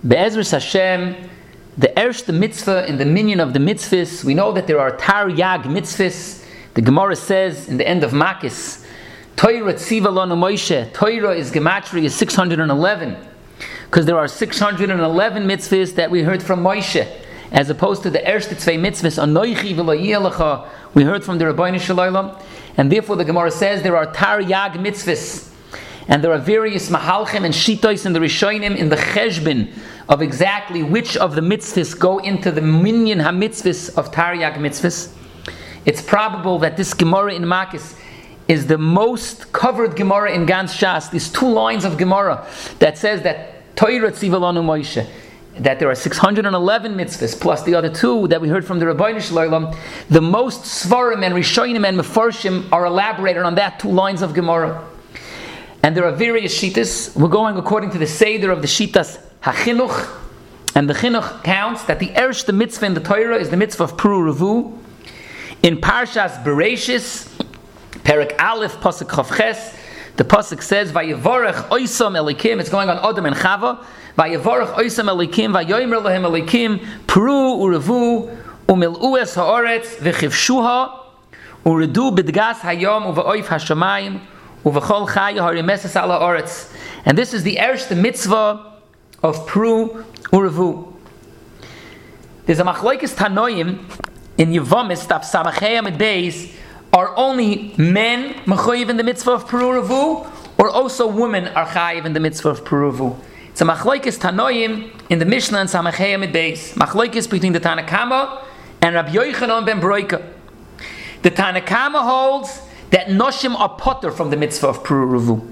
Be'ezras Hashem, the erste mitzvah in the minyan of the mitzvahs, we know that there are Taryag mitzvahs. The Gemara says in the end of Makis, Torah tziva lanu Moshe, Torah is gematria 611, because there are 611 mitzvahs that we heard from Moshe, as opposed to the erste zwei mitzvahs, Anoichi v'lo yelecha, we heard from the Rabbeinu Shalom, and therefore the Gemara says there are Taryag mitzvahs. And there are various mahalchim and shitois in the Rishonim in the cheshbin of exactly which of the mitzvahs go into the minyan ha-mitzvahs of Taryag mitzvahs. It's probable that this Gemara in Makis is the most covered Gemara in Gans Shas. These 2 lines of Gemara that says that Torah tziva lanu Moshe, that there are 611 mitzvahs plus the other 2 that we heard from the Rabbeinu Shalom. The most svarim and Rishonim and mefarshim are elaborated on that 2 lines of Gemara. And there are various shitas. We're going according to the Seder of the shitas HaChinuch. And the Chinuch counts that the erste mitzvah in the Torah is the mitzvah of Pru Revu. In Parshas Bereshis, Perek Aleph, Pasuk Chav Ches, the Pasuk says, Vayevorech oisam elikim, it's going on Adam and Chava, Vayevorech oisam elikim, Vayomer lahem elikim, Pru Urevu, Umil'ues ha'oretz, V'chivshuha, Uredu b'dgas hayom, Uve'oif hashamayim, and this is the erste mitzvah of Pru Urevu. There's a machlokes Tanoim in Yevamis, Taf Samachei Amid Beis, are only men mechoyev in the mitzvah of Pru Urevu, or also women are chayev in the mitzvah of Pru Urevu? It's a machlokes Tanoim in the Mishnah and Samachei Amid Beis. Machlokes between the Tanna Kama and Rabbi Yochanan ben Broika. The Tanna Kama holds that Noshim are potter from the mitzvah of Pru Urevu.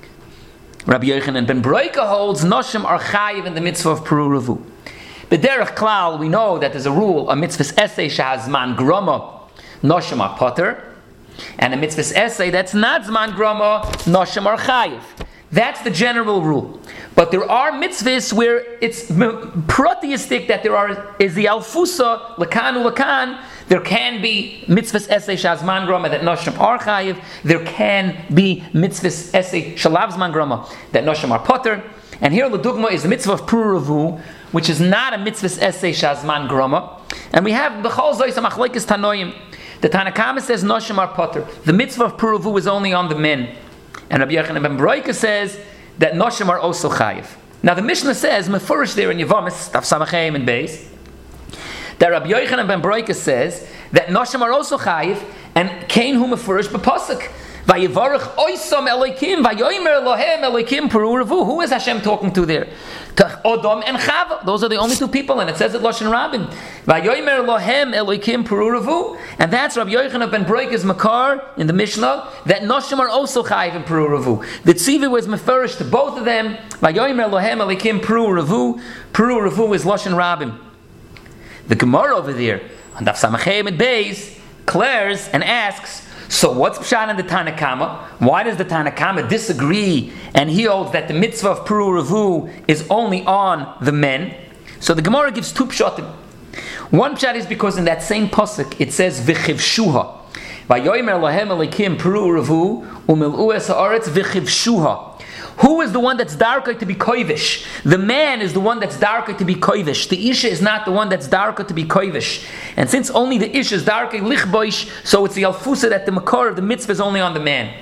Rabbi Yochanan ben Broika holds Noshim are chayiv in the mitzvah of Pru Urevu. B'derech klal, we know that there's a rule, a mitzvah's essay shehaz zman groma, Noshim are potter, and a mitzvah's essay that's not zman groma, Noshim are chayiv. That's the general rule. But there are mitzvahs where it's proteistic that is the alfusa, lakan ulakan. There can be mitzvahs essay shazman groma that noshim are chayiv. There can be mitzvahs essay shalavzman groma that noshim are potter. And here l'dugma is the mitzvah of Pru Urevu, which is not a mitzvahs essay shazman groma. And we have b'chol zois machlokes tanoim. The Tanna Kama says noshim are potter. The mitzvah of Pru Urevu is only on the men. And Rabbi Yochanan ben Broika says that noshim are also chayiv. Now the Mishnah says, mefurish there in Yevamis, Taf Samachei and Beis, that Rabbi Yochanan ben Broika says that noshim are also chayiv, and kain hu mefurish b'pasuk. Vayevarech oisam elikim, vayomer lohem elikim Pru Urevu. Who is Hashem talking to there? To Odom and Chava. Those are the only 2 people, and it says it Lashon Rabin. Vayomer lohem elikim Pru Urevu. And that's Rabbi Yochanan ben Broika's makar in the Mishnah, that noshim are also chayiv in Pru Urevu. The tziva was mefurish to both of them. Vayomer lohem elikim Pru Urevu. Pru Urevu is Lashon Rabin. The Gemara over there, on Daf Samachei and Beis, declares and asks, so what's pshat in the Tanna Kama? Why does the Tanna Kama disagree and he holds that the mitzvah of Pru Urevu is only on the men? So the Gemara gives 2 pshatim. One pshat is because in that same pasuk it says v'chivshuha. Vayomer lahem elikim Pru Urevu umil'ues ha'aretz v'chivshuha. Who is the one that's darker to be koivish? The man is the one that's darker to be koivish. The isha is not the one that's darker to be koivish. And since only the isha is darker lichboish, so it's the alfusa that the makor of the mitzvah is only on the man.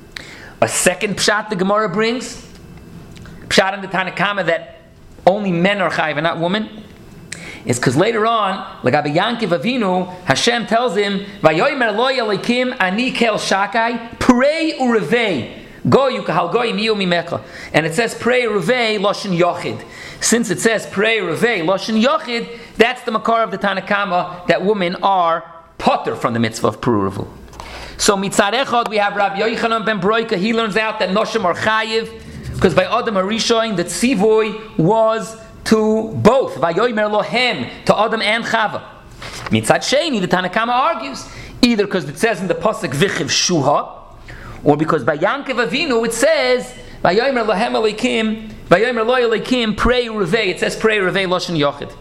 A second pshat the Gemara brings, pshat in the Tanna Kama that only men are chayiv and not women, is because later on, Lagabe Yankiv Avinu, Hashem tells him, Vayomer lo yalikim ani kel shakai, pray urevei. Go you kahal goyim yu mimecha. And it says pray revei loshen yochid. Since it says pray revei loshen yochid, that's the makar of the Tanna Kama that women are potter from the mitzvah of Pru Urevu. So mitzad echad we have Rabbi Yochanan ben Broika. He learns out that noshim are chayiv because by Adam Arishoin the tzivoy was to both Vayomer lohem to Adam and Chava. Mitzad sheni the Tanna Kama argues either because it says in the pasuk v'chiv shuha, or because by Yankiv Avinu it says Vayomer lohem elikim, Vayomer lo elikim pray revei. It says pray revei loshen yochid.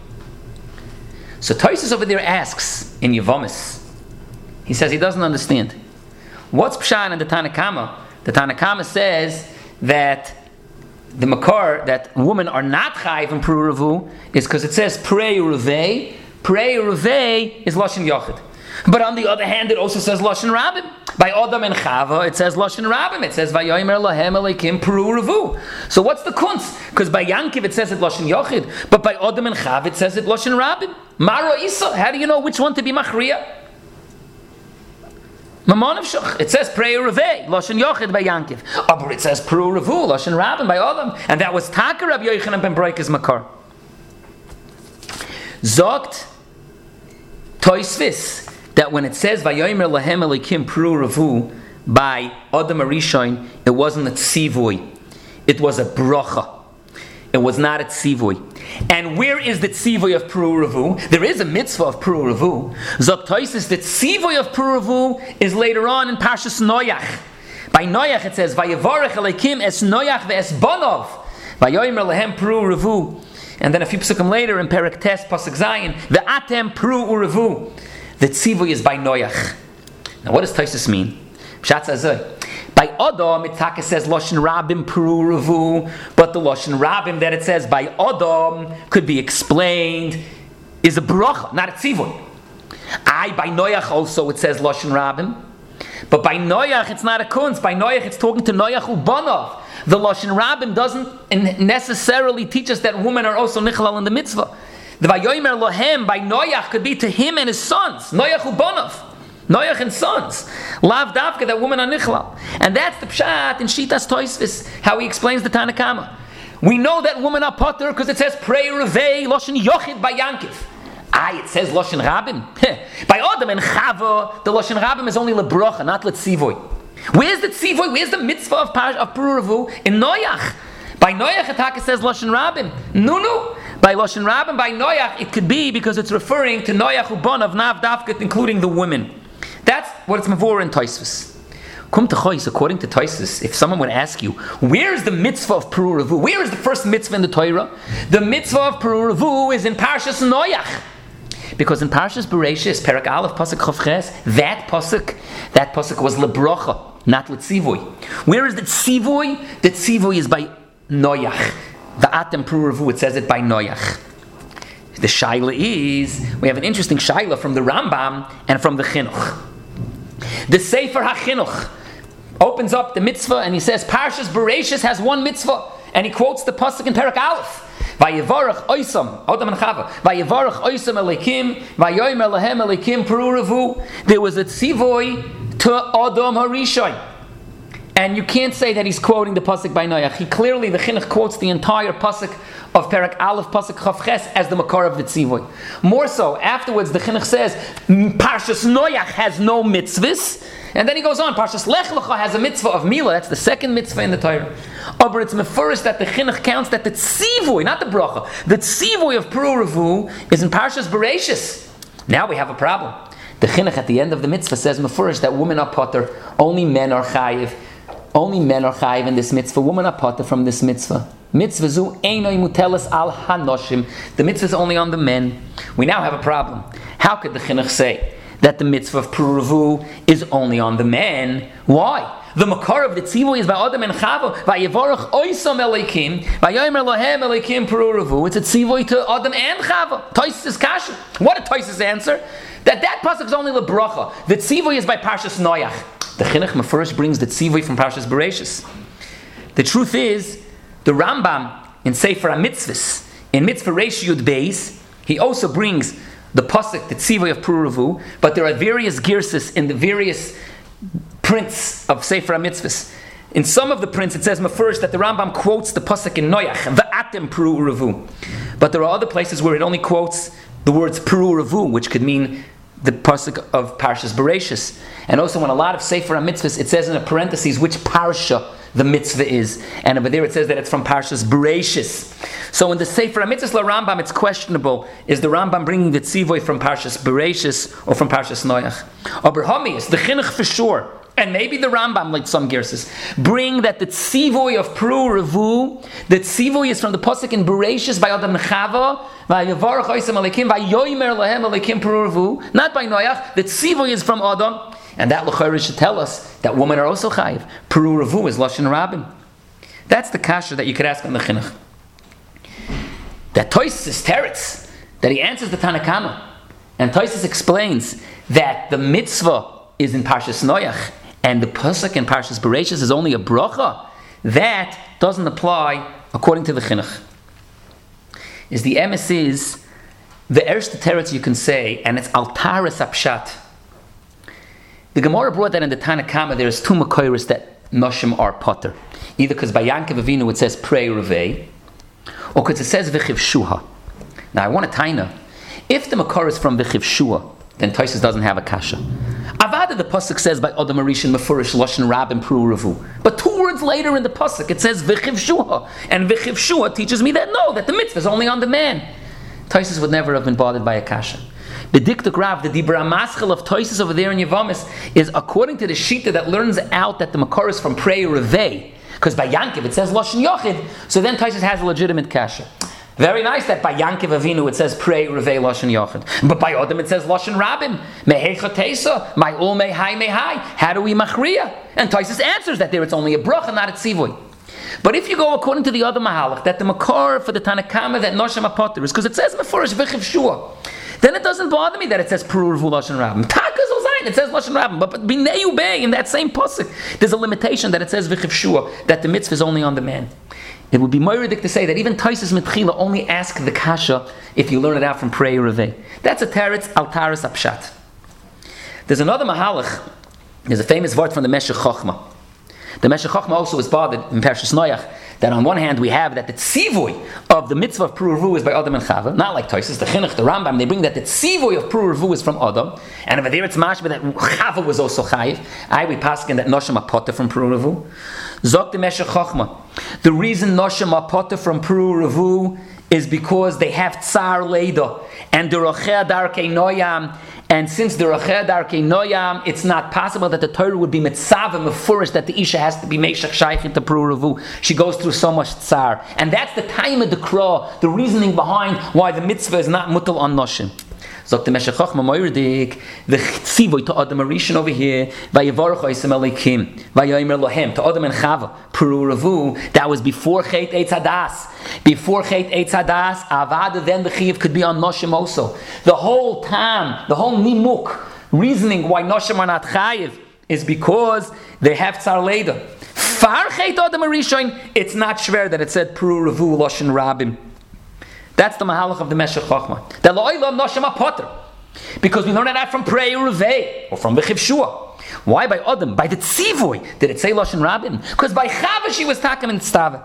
So Tosfos over there asks in Yevamis, he says he doesn't understand. What's pshat in the Tanna Kama? The Tanna Kama says that the makar that women are not chayiv in Peru Revu is because it says Prei Revei. Prei Revei is Lashon Yochid. But on the other hand, it also says Lashon Rabim. By Adam and Chava, it says Lashon Rabim. It says Vayomer Lahem Elokim Peru Revu. So what's the kunz? Because by Yankiv it says it Lashon Yochid, but by Adam and Chava it says it Lashon Rabim. Maro Isa, how do you know which one to be Machriya? It says Prei Revei, Lashon Yochid by Yankiv. But it says Peru Revu, Lashon Rabim by Adam. And that was Taka Rabbi Yochanan ben Broik's makar. Zogt Toisvis, that when it says Vayomer Lahem Elokim Peru Revu by Adam Arishon, it wasn't a tzivui. It was a bracha. It was not a tzivui. And where is the tzivui of Peru Revu? There is a mitzvah of Peru Revu. Zok Toisis, the tzivui of Peru Revu is later on in Parshas Noach. By Noach it says Vayevarech Elokim es Noach ve'es Bonov Vayomer Lahem Peru Revu. And then a few psukim later in Perek Tes Pasuk Zayin ve'atem Peru Revu. The tzivui is by Noach. Now what does Toisis mean? Pshat Zazoi. By Adam, it says Lashon Rabim Peru Revu, but the Lashon Rabim that it says by Adam could be explained is a bracha, not a tzivui. By Noach also it says Lashon Rabim, but by Noach it's not a kunz. By Noach it's talking to Noach Ubanov. The Lashon Rabim doesn't necessarily teach us that women are also nichlal in the mitzvah. The Vayomer Lohem by Noach could be to him and his sons, Noach Ubanov. Noach and sons. Lav davka, that woman are nichlal. And that's the pshat in Shitas Toisvis, how he explains the Tanakama. We know that women are potter because it says Prei Revei, Lashon Yochid by Yankiv. It says Lashon Rabim. By Adam and Chava, the Lashon Rabim is only lebrocha, not letzivoi. Where's the tzivoi? Where's the mitzvah of Peru Revu? In Noach. By Noach, it says Lashon Rabim. No. By Lashon Rabim, by Noach, it could be because it's referring to Noach Uban of Nav Davkat, including the women. That's what it's mavor in Toisvis. Kum Techois, according to Toisvis, if someone would ask you, where is the mitzvah of Peru Revu? Where is the first mitzvah in the Torah? The mitzvah of Peru Revu is in Parshas Noach. Because in Parshas Bereshis, Perek Aleph, Pasuk Chof Ches, that pasuk was lebrocha, not letzivui. Where is the tzivui? The tzivui is by Noach. The Atem Peru Revu, it says it by Noach. The shaila is, we have an interesting shaila from the Rambam and from the Chinuch. The Sefer HaChinuch opens up the mitzvah and he says, Parshas Bereshis has one mitzvah. And he quotes the pasuk in Perek Aleph. Vayevarach oisam, Adam and Chava. Vayevarach oisam elikim, vayomer lahem elikim Peru Revu. There was a tzivoi to Adam Harishon. And you can't say that he's quoting the pasuk by Noach. The Chinuch quotes the entire pasuk of Perek Aleph, pasuk Chav Ches, as the makar of the tzivoi. More so, afterwards the Chinuch says, Parshas Noach has no mitzvahs. And then he goes on, Parshas Lech Lecha has a mitzvah of Mila. That's the second mitzvah in the Torah. But it's mefurish that the Chinuch counts that the tzivoi, not the bracha, the tzivoi of Peru Revu is in Parshas Bereshis. Now we have a problem. The Chinuch at the end of the mitzvah says mefurish that women are potter, only men are chayiv. Only men are chayiv in this mitzvah. Women are potter from this mitzvah. Mitzvah zu einoi mutelas al hanoshim. The mitzvah is only on the men. We now have a problem. How could the Chinuch say that the mitzvah of Peru Revu is only on the men? Why? The makar of the tzivui is by Adam and Chava. Vayevarach oisam elikim, vayomer lahem elikim Peru Revu. It's a tzivui to Adam and Chava. Toises is kasha. What did Toises answer? That pasuk is only lebracha. The tzivui is by Parshas Noach. The Chinuch Mefurish brings the tzivui from Parshas Bereshis. The truth is, the Rambam in Sefer HaMitzvahs, in Mitzvah Reish Yud Beis, he also brings the pasuk, the tzivui of Peru Revu, but there are various girses in the various prints of Sefer HaMitzvahs. In some of the prints, it says Mefurish that the Rambam quotes the pasuk in Noach, V'atem Peru Revu. But there are other places where it only quotes the words Peru Revu, which could mean the pasuk of Parshas Bereshis. And also in a lot of Sefer HaMitzvahs, it says in a parentheses which parsha the mitzvah is. And over there it says that it's from Parshas Bereshis. So in the Sefer HaMitzvahs La Rambam, it's questionable. Is the Rambam bringing the tzivoi from Parshas Bereshis or from Parshas Noach? Aber Homius, the Chinuch for sure, and maybe the Rambam, like some girses, bring that the tzivoi of Peru Revu, the tzivoi is from the pasuk in Bereshis by Adam Chava, vayevarach oisam elikim, vayomer lahem elikim Peru Revu, not by Noach. The tzivoi is from Adam, and that l'chayr should tell us that women are also chayiv. Peru Revu is Lashon Rabim. That's the kasha that you could ask on the chinuch. That Tosfos teretz, that he answers the Tanakama, and Tosfos explains that the mitzvah is in Parshas Noach, and the pasuk in Parshas Bereshis is only a bracha. That doesn't apply according to the chinuch. Is the emes is the erste teretz you can say, and it's altaris apshat. The Gemara brought that in the Tanakama. There's two makoros that noshim are potter, either because by Yankov Avinu it says prei revei, or because it says v'chiv shuha. Now I want to taina, if the makor is from v'chiv shuha, then Tosfos doesn't have a kasha. Avada, the pasuk says by Adam Arishan Mefurish Lashon Rab and Pru Revu, but 2 words later in the pasuk it says v'chiv shuha, and v'chiv shuha teaches me that no, that the mitzvah is only on the man. Tosfos would never have been bothered by a kasha. The Diktuk Rav, the Dibra Maschel of Tosfos over there in Yevamis, is according to the Shita that learns out that the makor is from Prei Revei, because by Yankiv it says Lashon Yochid, so then Tosfos has a legitimate kasha. Very nice that by Yankov Avinu it says Prei Revei Lashon Yochid, but by Adam it says Lashon Rabim, Mehecha Teisa, my ul mehai mehai. How do we machriya? And Tosfos answers that there it's only a bracha, not a tzivui. But if you go according to the other mahalach, that the makor for the Tanakama that Noshim Apotter is because it says Mefurish V'chiv Shua, then it doesn't bother me that it says Pru Revu Lashon Rabim. Takas Ozayin, it says Lashon Rabim, but B'nei Ubei in that same pasuk, there's a limitation that it says V'chiv Shua, that the mitzvah is only on the man. It would be moiridik to say that even Tosfos Mitchila only ask the kasha if you learn it out from Prei Revei. That's a teretz altaris apshat. There's another mahalach. There's a famous word from the Meshech Chochma. The Meshech Chochma also is bothered in Parshas Noach that on one hand we have that the tzivui of the mitzvah of Pru Revu is by Adam and Chava, not like Tosfos, the Chinuch, the Rambam, they bring that the tzivui of Pru Revu is from Adam, and over there it's mashma that Chava was also chayiv. We paskin that Noshim Apota from Pru Revu. Zok the Meshech Chochma. The reason Noshim Apota from Pru Revu is because they have Tsar Leida and the Rochea Darkei Noyam. And since the Rochea Darkei Noyam, it's not possible that the Torah would be Mitzvah Mefurish that the Isha has to be Meshach Shaykh into Pru Revu. She goes through so much Tsar. And that's the time of the Krah, the reasoning behind why the mitzvah is not mutal on Noshim. Sagt the Meshech Chochma moiridik, the tzivui to Adam Arishan over here, vayevarach Osem Elokim, vayomer lohem to Adam and Chava, Pru Revu. That was before Chet Eitz Hadas. Before Chet Eitz Hadas, Avada, then the Chiyuv could be on Noshim also. The whole time, the whole nimuk, reasoning why Noshim are not Chayiv is because they have Tsar Leida. Far Chet Adam Arishan, it's not shver that it said Pru Revu Lashon Rabim. That's the mahalach of the Meshech Chochma. The lo'ilam noshim apoter, because we learn that from Prei Revei or from V'chiv Shua. Why by Adam? By the tzivui did it say Lashon Rabim? Because by Chava she was taken in Tztava.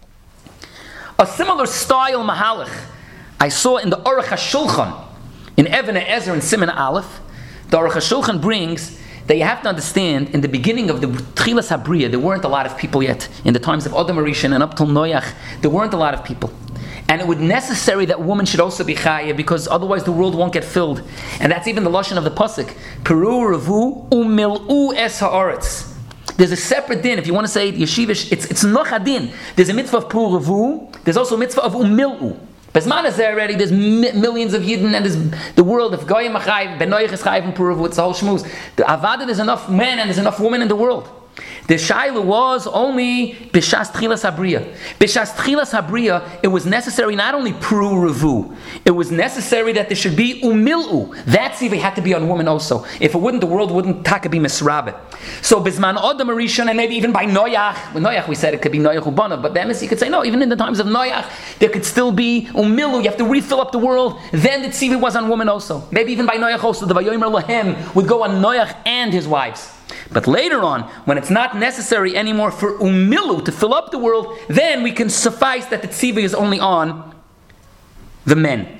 A similar style mahalach I saw in the Aruch HaShulchan in Even HaEzer and Siman Aleph. The Aruch HaShulchan brings that you have to understand in the beginning of the Tchilas HaBriya there weren't a lot of people yet. In the times of Adam Arishan and up till Noach there weren't a lot of people. And it would necessary that woman should also be chayiv because otherwise the world won't get filled. And that's even the lashon of the pasuk. Peru revu umil'u es haaretz. There's a separate din. If you want to say yeshivish, it's noch adin. There's a mitzvah of peru revu. There's also a mitzvah of umil'u. Bezman is there already. There's millions of yidden and there's the world. If goyim chayiv, benoich is chayiv and peru revu, it's the whole shmuz. The avada, there's enough men and there's enough women in the world. The shaila was only b'shas tchilas habriya. B'shas tchilas habriya, it was necessary not only pru revu, it was necessary that there should be umil'u. That tzivah had to be on woman also. If it wouldn't, the world wouldn't taka be misrabe. So bizman Adam Arishan, and maybe even by Noach. With Noach we said it could be Noach ubanav, but the you could say no. Even in the times of Noach, there could still be umil'u. You have to refill up the world. Then the tzivah was on woman also. Maybe even by Noach also, the vayomer lahem would go on Noach and his wives. But later on, when it's not necessary anymore for umilu to fill up the world, then we can suffice that the tzivah is only on the men.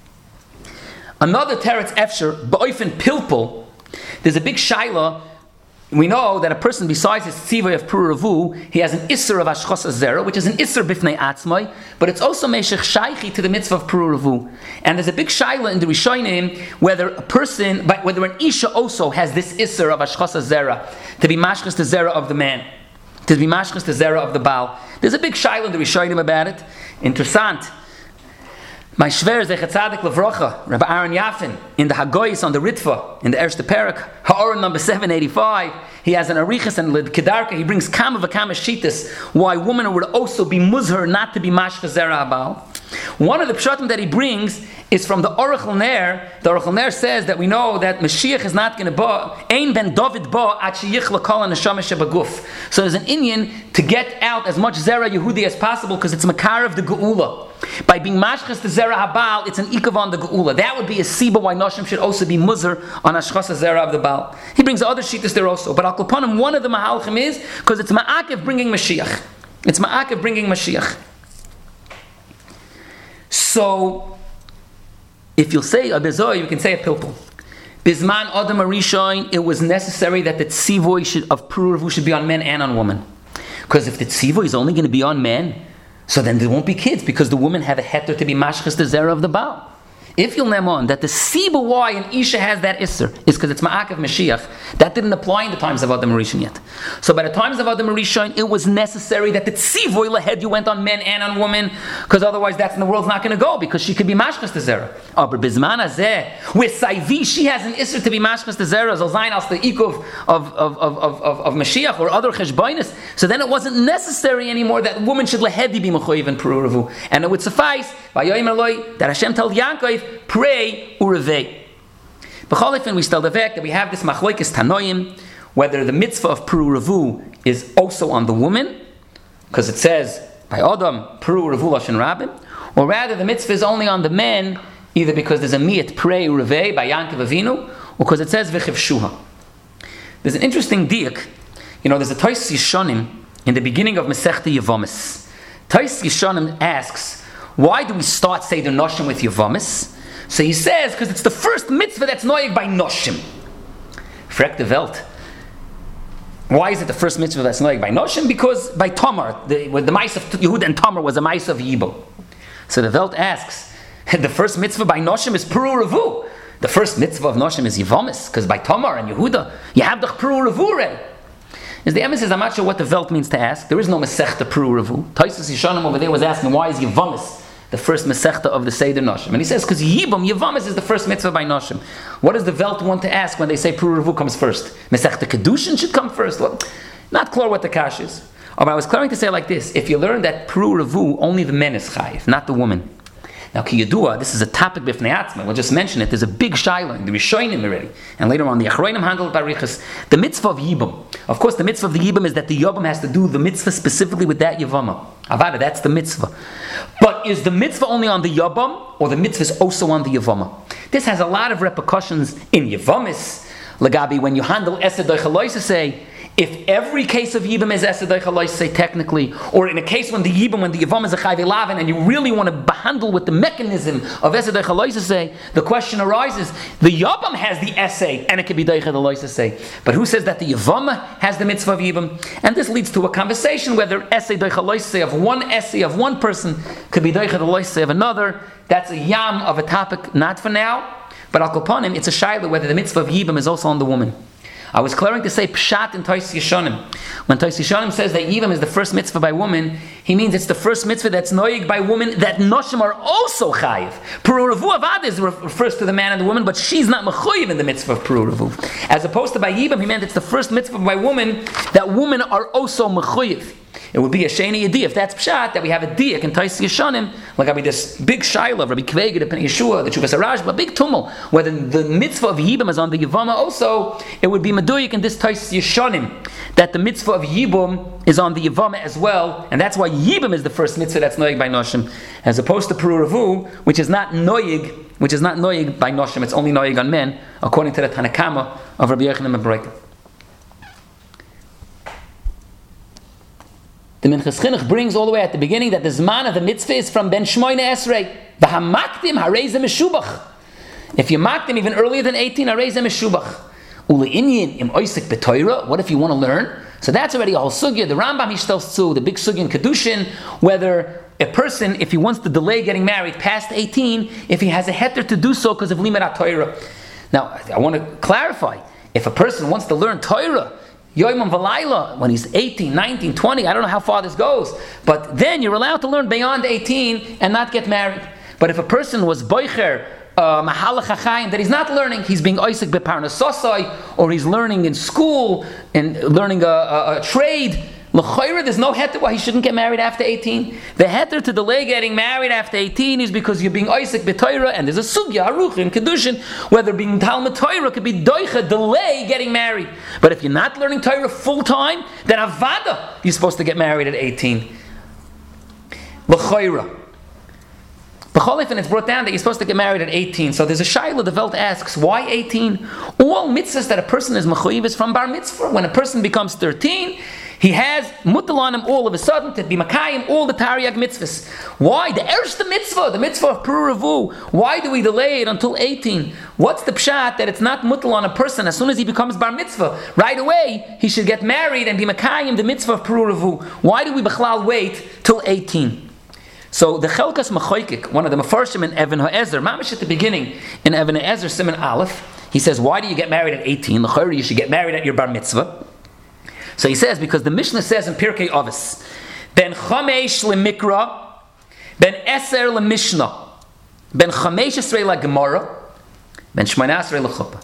Another teretz efsher, ba'ofen pilpul, there's a big shaila. We know that a person besides his tzivah of Pru Revu, he has an isser of ashchos zera, which is an isser bifnei atzmai, but it's also meshech shaychi to the mitzvah of Pru Revu. And there's a big shaila in the Rishonim whether a person, whether an isha also has this isser of ashchos zera to be mashchos the zera of the man, to be mashchos the zera of the Baal. There's a big shaila in the Rishonim about it. Interessant. My Shver Zechat Tzadik Levrocha, Rabbi Aaron Yafin, in the Hagoyis on the Ritva, in the Erste Perak, Ha'oran number 785, he has an Arichas and Kedarka, he brings Kama V'Kama Shitas, why women would also be muzher not to be Mashcha Zera Abal. One of the pshatim that he brings is from the Aruch LaNer. The Aruch LaNer says that we know that Mashiach is not going to ba, Ein ben David ba at sheyichla kol haneshama shebaguf. So there's an inyan to get out as much Zera Yehudi as possible because it's Makar of the Geula. By being mashchas the Zera Habal, it's an ikav on the Geula. That would be a siba why Noshim should also be muzher on Ashchas Zera of the Baal. He brings other shittas there also. But Al Kopanim, one of the Mahalchim is because it's Ma'akev bringing Mashiach. It's Ma'akev bringing Mashiach. So, if you'll say a bezoy, you can say a pilpul. Bizman Adam Arishoin, it was necessary that the tzivoy of Pruruvu should be on men and on women. Because if the tzivoy is only going to be on men, so then there won't be kids, because the women have a heter to be mashchas the zera of the Baal. If you'll name on that the siba why an isha has that isser is because it's ma'akev Mashiach, that didn't apply in the times of Adam Rishon yet. So by the times of Adam Rishon, it was necessary that the tzivoy lahed you went on men and on women, because otherwise that's in the world's not going to go, because she could be mashchas the zera. Aber bizman hazeh, with Saivi, she has an isser to be mashchas the zera, zolzayin als the ikov of Mashiach or other cheshbainis. So then it wasn't necessary anymore that women should lahedi be mechoyev and pruruvu, and it would suffice vayoyim eloi that Hashem told Yaakov, pray urevei. B'cholifin, we still the fact that we have this machlokes tanoim, whether the mitzvah of pruruvu is also on the woman, because it says by Adam pruruvu lashon rabim, or rather the mitzvah is only on the men, either because there's a miyat pray urevei by Yankov Avinu, or because it says v'chivshuha. There's an interesting diak. There's a Tais Yishonim in the beginning of Masechta Yevomis. Tais Yishonim asks, why do we start Seder Noshim with Yevomis? So he says, because it's the first mitzvah that's noyeg by Noshim. Frek de Welt. Why is it the first mitzvah that's noyeg by Noshim? Because by Tamar, the mice of Yehud and Tamar was a mice of Yibo. So the Welt asks, the first mitzvah by Noshim is Puru Revu. The first mitzvah of Noshim is Yevomis, because by Tamar and Yehuda, you have the Puru Revu already. Is the emphasis, I'm not sure what the Welt means to ask. There is no Masechta Puru Revu. Taisus Yishonim over there was asking, why is Yevomis the first Masechta of the Seder Noshim? And he says, because Yibam, Yevomis is the first mitzvah by Noshim. What does the Welt want to ask when they say Puru Revu comes first? Masechta Kedushin should come first? Well, not clear what the kash is. But I was clearing to say like this, if you learn that Puru Revu, only the men is chayiv, not the woman. Now, ki yadua, this is a topic b'fnei atzma. We'll just mention it. There's a big shaila in the Rishonim already, and later on the Achronim handled barichas. The mitzvah of Yibam. Of course, the mitzvah of the Yibam is that the Yibam has to do the mitzvah specifically with that Yavama. Avada, that's the mitzvah. But is the mitzvah only on the Yibam, or the mitzvah is also on the Yavama? This has a lot of repercussions in Yavamis. Lagabi, when you handle Esed Doichaloisa, say, if every case of Yibam is Esed Doichaloisa, say technically, or in a case when the Yibam, when the Yavam is a Chayv Elavin, and you really want to handle with the mechanism of Esed Doichaloisa, say, the question arises, the Yibam has the essay, and it can be Doichaloisa, say, but who says that the Yavam has the mitzvah of Yibam? And this leads to a conversation whether essay Doichaloisa of one essay of one person could be Doichaloisa of another. That's a yam of a topic, not for now. But Al Kopanim, it's a shayla whether the mitzvah of Yibam is also on the woman. I was clearing to say pshat in Tais Yishonim. When Tais Yishonim says that Yibam is the first mitzvah by woman, he means it's the first mitzvah that's noyig by woman that Noshim are also chayiv. Puru Revu Avadis refers to the man and the woman, but she's not mechuyev in the mitzvah of Puru Revu. As opposed to by Yibam, he meant it's the first mitzvah by woman that women are also mechuyev. It would be a sheni yedi if that's pshat that we have a diak in Tais Yishonim, like I mean this big shaila of Rabbi Kvega, the Pen Yeshua, the Chuvas Arashba, big tumul. Whether the mitzvah of Yibam is on the Yavama also, it would be meduyik in this Tais Yishonim that the mitzvah of Yibam is on the Yavama as well, and that's why Yibam is the first mitzvah that's noyig by Noshim, as opposed to Puru Revu, which is not noyig by Noshim. It's only noyig on men, according to the Tanakama of Rabbi Yochanan ben Bereika. The Minchas Chinuch brings all the way at the beginning that the Zman of the mitzvah is from Ben Shmoyne Esrei. V'hamaktim harei meshubach. If you mocked him even earlier than 18, harei meshubach. Ule'inyin im oisik b'toira. What if you want to learn? So that's already a whole sugya. The Rambam tells to the big sugya in Kedushin, whether a person, if he wants to delay getting married past 18, if he has a heter to do so because of limud Torah. Now, I want to clarify. If a person wants to learn Torah, Yoimam Valayla, when he's 18, 19, 20, I don't know how far this goes, but then you're allowed to learn beyond 18 and not get married. But if a person was boicher, mahalach hachayim, that he's not learning, he's being oisik beparnasosai, or he's learning in school, and learning a trade, l'chayra, there's no heter why he shouldn't get married after 18. The heter to delay getting married after 18 is because you're being oisik b'toira, and there's a sugya, aruch, in kedushin, whether being talmud Torah could be doicha, delay getting married. But if you're not learning Torah full time, then avada, you're supposed to get married at 18. L'chayra. And it's brought down that you're supposed to get married at 18. So there's a shayla, the Welt asks, why 18? All mitzvahs that a person is mechuyev is from bar mitzvah. When a person becomes 13, he has mutal on him all of a sudden to be makayim all the Tariag mitzvahs. Why? The mitzvah of Pru-Revu. Why do we delay it until 18? What's the pshat that it's not mutal on a person as soon as he becomes bar mitzvah? Right away, he should get married and be makayim the mitzvah of Pru-Revu. Why do we b'chlal wait till 18? So the Chelkas Mechoykik, one of the Mefarshim in Even HaEzer, mamish at the beginning in Even HaEzer Siman Aleph, he says, why do you get married at 18? L'chayri, you should get married at your bar mitzvah. So he says, because the Mishnah says in Pirkei Avos, ben chamesh lemikra, ben eser lemishnah, ben chamesh esrei lagemara, ben shmona esrei lechuppah.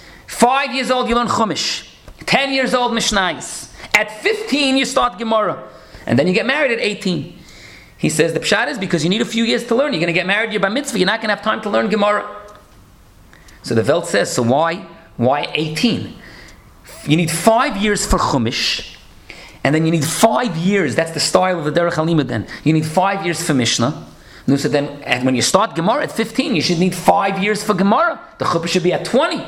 5 years old you learn chumash, 10 years old mishnayos. At 15 you start Gemara, and then you get married at 18. He says the pshat is because you need a few years to learn. You're going to get married, you're bar mitzvah, you're not going to have time to learn Gemara. So the Welt says, so why 18? You need 5 years for Chumash, and then you need 5 years, that's the style of the Derech HaLimud then. You need 5 years for Mishnah. So then, and when you start Gemara at 15, you should need 5 years for Gemara. The Chuppah should be at 20.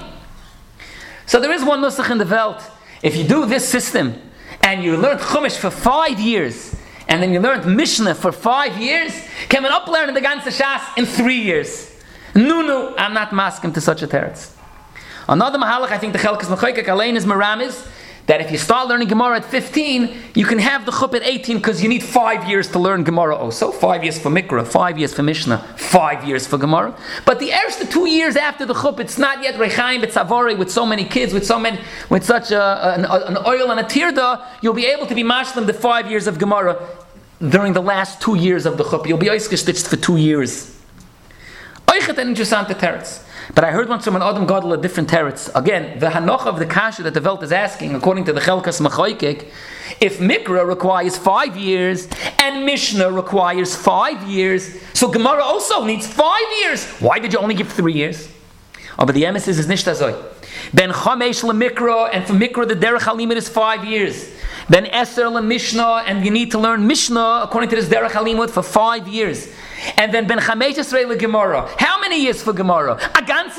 So there is one nusach in the Welt. If you do this system, and you learn Chumash for 5 years, and then you learned Mishnah for 5 years, can man uplearn the ganze Shas in 3 years. No, I'm not masking to such a teretz. Another mahalach, I think the Chelkas Mechoykik Alein is Maramis, that if you start learning Gemara at 15, you can have the Chuppah at 18 because you need 5 years to learn Gemara also. 5 years for Mikra, 5 years for Mishnah, 5 years for Gemara. But the first 2 years after the Chuppah, it's not yet Rechaim, it's Savori, with so many kids, with such an oil and a tirda, you'll be able to be mashlim the 5 years of Gemara during the last 2 years of the Chuppah. You'll be oiskestitched for 2 years. Oichet an interessante teretz. But I heard once from an Adam Gadol a different teretz. Again, the hanoch of the kasha that the Welt is asking, according to the Chelkas Mechoykik, if Mikra requires 5 years and Mishnah requires 5 years, so Gemara also needs 5 years. Why did you only give 3 years? Oh, but the emes is nicht azoy. Ben chamesh lemikra, and for Mikra the derech halimud is 5 years. Ben eser lemishnah, and you need to learn Mishnah according to this derech halimud for 5 years. And then ben chamesh esrei legemara. How many years for Gemara? A ganze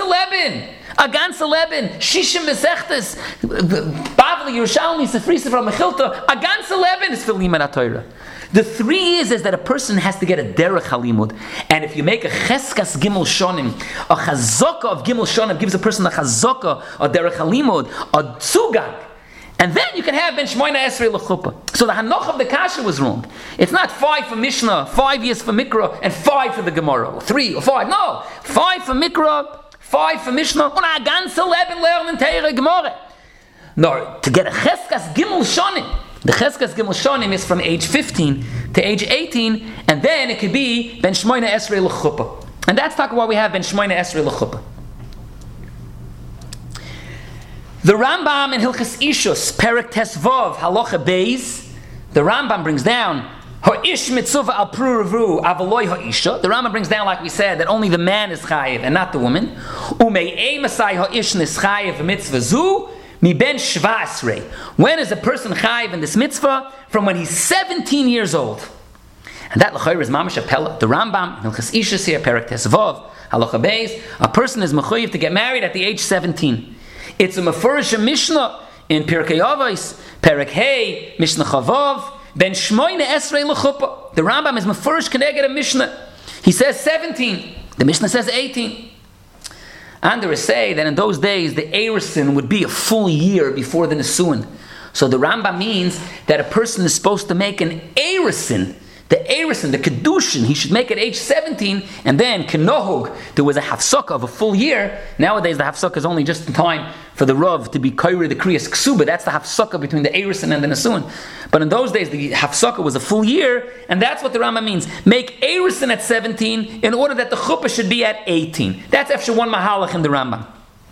leben. Shishim mesechtes. Bavli Yerushalmi Sefri Sefra Mechilta. A ganze leben is for Limud Torah. The 3 years is that a person has to get a derech halimud, and if you make a cheskas gimel shonim, a chazaka of gimel shonim gives a person a chazaka, a derech halimud, a tzugag, and then you can have ben shmoina esrei lechuppah. So the hanoch of the kasha was wrong. It's not 5 for Mishnah, 5 years for Mikra, and 5 for the Gemara, 3 or 5. No, 5 for Mikra, 5 for Mishnah, und a ganze leben lernen teire Gemara. No, to get a cheskas gimel shonim. The Cheskas Gimel Shonim is from age 15 to age 18, and then it could be Ben Shmoina Esrei L'Chuppah. And that's talking why we have Ben Shmoina Esrei L'Chuppah. The Rambam in Hilchas Ishus, Perek Tesvav, Halacha Beis, the Rambam brings down Ha'ish Mitzuva Al Pru-Revu Avaloi Ha'isha. The Rambam brings down, like we said, that only the man is chayiv and not the woman. Umei Emasai Ha'ish Nischayiv Mitzvah Zu. Mi ben shvasrei. When is a person chayiv in this mitzvah? From when he's 17 years old. And that l'chayr is mamash apella. The Rambam, Hilchas Ishus here, Perek Tesvav, Halacha Beis, a person is mechuyev to get married at the age 17. It's a mefurish Mishnah in Pirkei Avos, Perek Hey, Mishnah Chavav, ben shmoine esrei l'chuppah. The Rambam is mefurish keneged a Mishnah. He says 17. The Mishnah says 18. And there is say that in those days the Erusin would be a full year before the Nesuin. So the Rambam means that a person is supposed to make an Erusin the Erusin, the Kedushin, he should make at age 17, and then Kenohug, there was a Hafsukkah of a full year. Nowadays the Hafsukkah is only just in time for the Rav to be Kairi the Kriyas Ksuba. That's the Hafsukkah between the Erusin and the Nesuin. But in those days the Hafsukkah was a full year, and that's what the Rambam means. Make Erusin at 17 in order that the Chuppah should be at 18. That's after one Mahalach in the Rambam.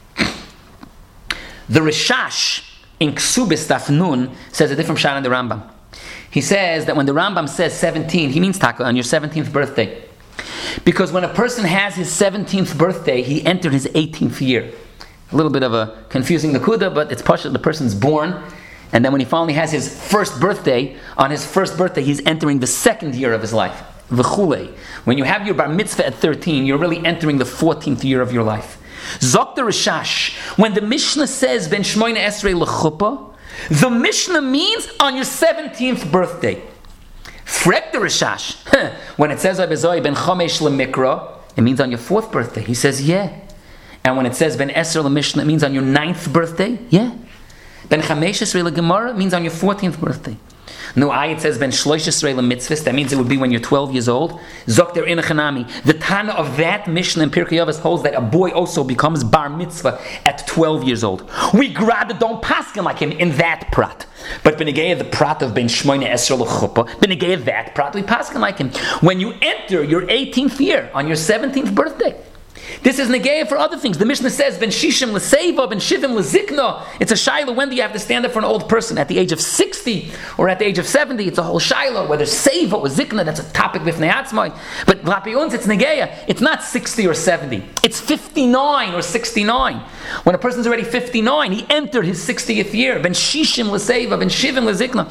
The Rishash in Ksubis Daf Nun says a different shot in the Rambam. He says that when the Rambam says 17, he means taka, on your 17th birthday. Because when a person has his 17th birthday, he entered his 18th year. A little bit of a confusing nakuda, but it's partial. The person's born, and then when he finally has his first birthday, on his first birthday, he's entering the second year of his life. V'chulei. When you have your bar mitzvah at 13, you're really entering the 14th year of your life. Zok the Rishash, when the Mishnah says ben shmoyne esrei l'chuppah, the Mishnah means on your 17th birthday. Frek the Rishash, when it says ben chomesh lemikra, it means on your 4th birthday. He says, yeah. And when it says ben esrei l'mishnah, it means on your 9th birthday. Yeah. Ben chamesh esrei l'gemara, it means on your 14th birthday. No, it says ben shloish esrei l'mitzvahs, that means it would be when you're 12 years old. Zok der inachanami. The Tana of that Mishnah in Pirkei Avos holds that a boy also becomes bar mitzvah at 12 years old. We grada don't paskin like him in that prat. But Benegeya, the prat of ben shmoyne esrei l'chuppah, Benegeya, that prat, we paskin like him. When you enter your 18th year, on your 17th birthday, this is negeya for other things. The Mishnah says, ben shishim l'seiva, ben shivim l'zikna. It's a shiloh. When do you have to stand up for an old person? At the age of 60 or at the age of 70? It's a whole shiloh. Whether seiva or zikna, that's a topic b'fnei atzmai. But lapiuns, it's negeya. It's not 60 or 70. It's 59 or 69. When a person's already 59, he entered his 60th year. Ben shishim l'seiva, ben shivim l'zikna.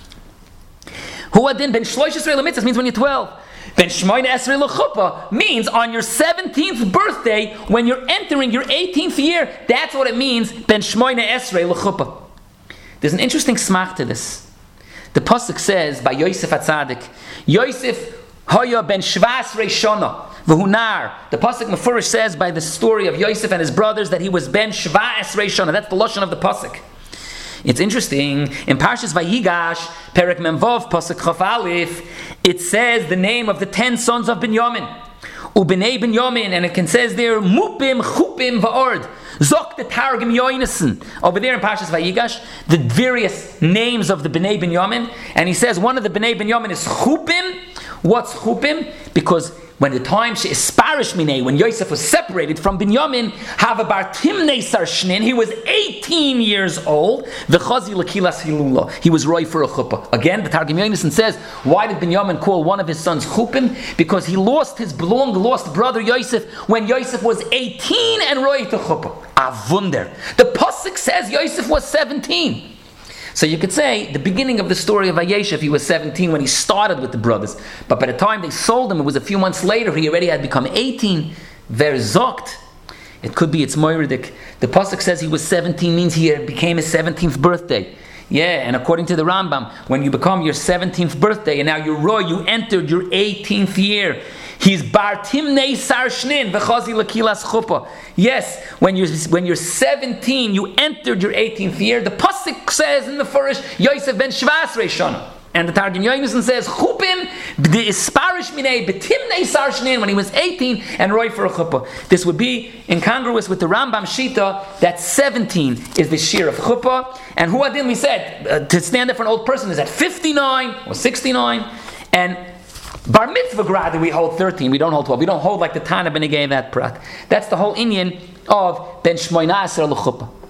Huadin ben shloish esrei l'mitzvahs means when you're 12. Ben shmoyne esrei l'chuppah means on your 17th birthday, when you're entering your 18th year. That's what it means, ben shmoyne esrei l'chuppah. There's an interesting smach to this. The pasuk says by Yosef HaTzadik, Yosef haya ben shvas reishona v'hunar. The pasuk Mefurish says by the story of Yosef and his brothers that he was ben shvas reishona. That's the lashon of the pasuk. It's interesting, in Parshas Vayigash, Perek Memvov, Pasuk Chaf Aleph, it says the name of the 10 sons of Binyamin. Ubnei Binyamin, and it can says there, Mupim, Chupim, Va'ord. Zok the Targum Yoinesen. Over there in Parshas Vayigash, the various names of the Bnei Binyamin, and he says one of the Bnei Binyamin is Chupim. What's Chupim? Because when the time she isparish minei, when Yosef was separated from Binyamin, have a bar timnei sarshnin, he was 18 years old. V'chazi l'kilas hilula, he was roy for a chuppah. Again, the Targum Yonason says, why did Binyamin call one of his sons chupim? Because he lost his long lost brother Yosef when Yosef was 18 and roy to chuppah. A wunder. The pasuk says Yosef was 17. So you could say, the beginning of the story of Vayeshev, he was 17 when he started with the brothers. But by the time they sold him, it was a few months later, he already had become 18. Verzokt. It could be it's Moiridik. The pasuk says he was 17 means he became his 17th birthday. Yeah, and according to the Rambam, when you become your 17th birthday, and now you're roy, you entered your 18th year. He's bar timnei sarshnin v'chazi l'kilas chuppah. Yes, when you're 17, you entered your 18th year. The pasuk says in the Furish, Yosef ben shvas reishona. And the Targum Yonason says, Chupim b'disparish minei b'timnei sarshnin, when he was 18 and roy for a chuppah. This would be incongruous with the Rambam Shita that 17 is the shear of chuppah. And Huadin, we said, to stand up for an old person is at 59 or 69. And Bar mitzvah grad, we hold 13, we don't hold 12. We don't hold like the Tana Benegay that prat. That's the whole Inyan of Ben Shmoyna Esrei L'chuppah.